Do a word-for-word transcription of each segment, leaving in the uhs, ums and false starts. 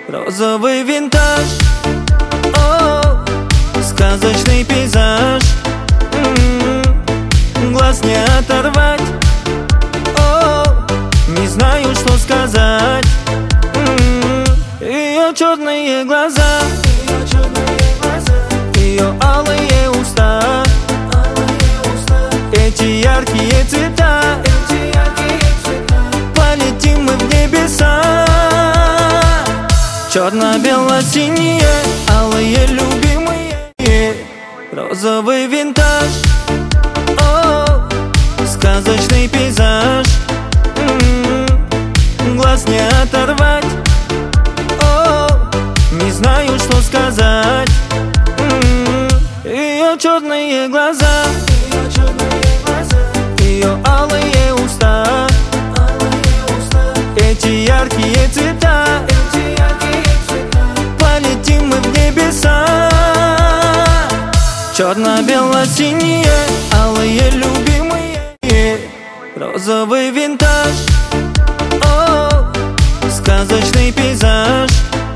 розовый винтаж, о, сказочный пейзаж, м-м-м, глаз не оторвать, о, не знаю, что сказать. М-м-м, ее черные глаза, ее алые уста, эти яркие цвета, полетим мы в небеса. Черно-бело-синие, алые любимые, розовый винтаж, о, сказочный пейзаж, м-м-м, глаз не оторвать, о, не знаю, что сказать. М-м-м, ее черные глаза, ее алые уста, эти яркие цвета, полетим мы в небеса. Черно-бело-синие, алые любимые, розовый винтаж, о, сказочный пейзаж,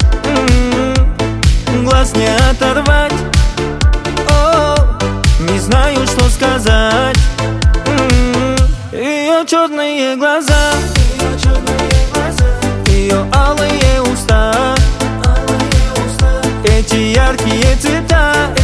м-м-м, глаз не оторвать, о, не знаю, что сказать. М-м-м, ее черные глаза, ее алые уста, эти яркие цвета,